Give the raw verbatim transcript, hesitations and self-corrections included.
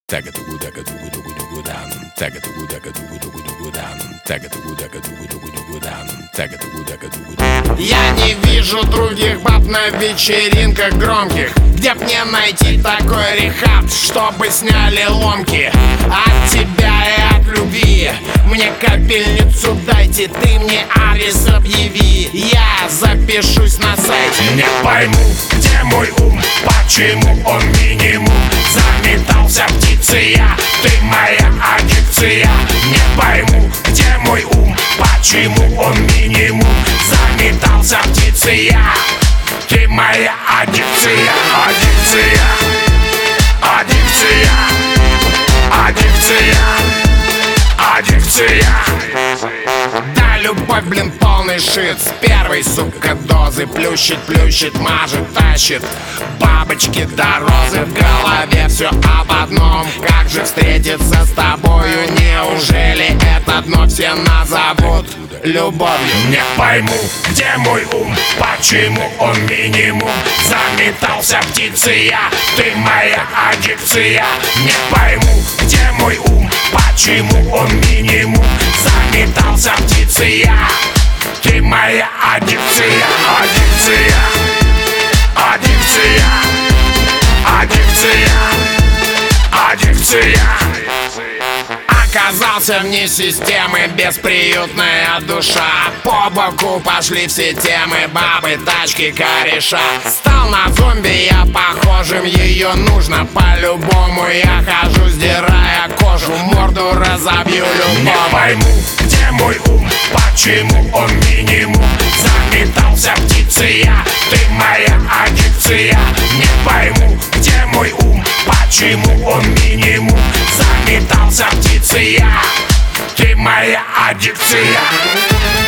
Тага-тугу-дага-тугу-тугу-тугу-дан, тага-тугу-дага-тугу-тугу-тугу-дан, тага-тугу-дага-тугу-тугу-дан, тага-тугу-дага-тугу-тугу. Я не вижу других баб на вечеринках громких, где б мне найти такой рехаб, чтобы сняли ломки. От тебя и от любви мне капельницу дайте, ты мне адрес объяви, я запишусь на сайте. Не пойму, где мой ум, почему он минимум. Заметался птицей я, ты моя аддикция. Не пойму, где мой ум, почему он минимум. Заметался птицей я, ты моя аддикция. Аддикция, аддикция, аддикция, аддикция. Да, любовь, блин, полный шит. С первой, сука, дозы плющит, плющит, мажет, тащит. Бабочки до розы, в голове все об одном. Как же встретиться с тобою? Неужели это дно все назовут любовью? Не пойму, где мой ум, почему он минимум. Заметался птицей я, ты моя аддикция. Не пойму, где мой ум, почему он минимум. Заметался птицей я, ты моя аддикция. Аддикция, аддикция, аддикция, аддикция. Оказался вне системы, бесприютная душа. По боку пошли все темы, бабы, тачки, кореша. Стал на зомби я похожим, ее нужно по-любому. Я хожу, сдирая кожу, морду разобью любому. Не пойму, где мой ум, почему он минимум. Заметался птицей я, ты моя аддикция. Не пойму, где мой ум, почему он минимум. Заметался птицей я, ты моя аддикция.